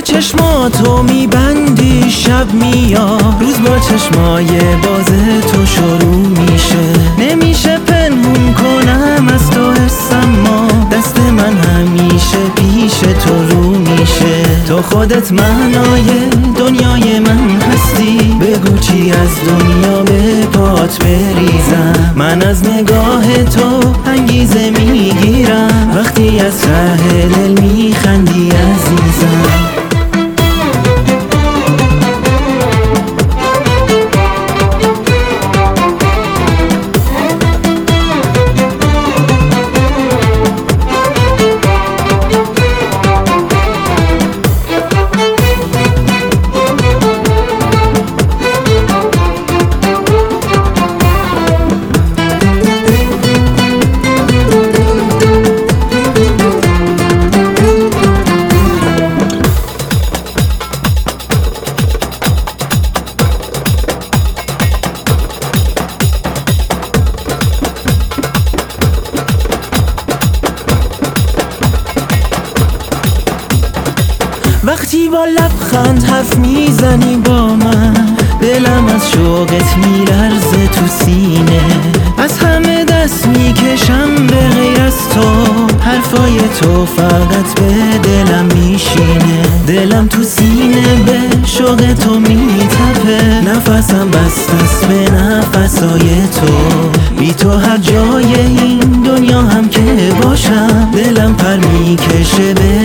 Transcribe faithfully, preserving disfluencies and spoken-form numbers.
چشماتو میبندی شب میاد، روز با چشمای باز تو شروع میشه. نمیشه پنهون کنم از تو حسم، ما دست من همیشه پیش تو رو میشه. تو خودت معنای دنیای من هستی، بگو چی از دنیا به پات بریزم. من از نگاه تو انگیزه میگیرم، وقتی از ته دل میخندی عزیزم. وقتی با لبخند حرف میزنی با من، دلم از شوقت میلرزه تو سینه. از همه دست میکشم به غیر از تو، حرفای تو فقط به دلم میشینه. دلم تو سینه به شوق تو میتپه، نفسم بستست به نفسای تو. بی تو هر جای این دنیا هم که باشم، دلم پر میکشه به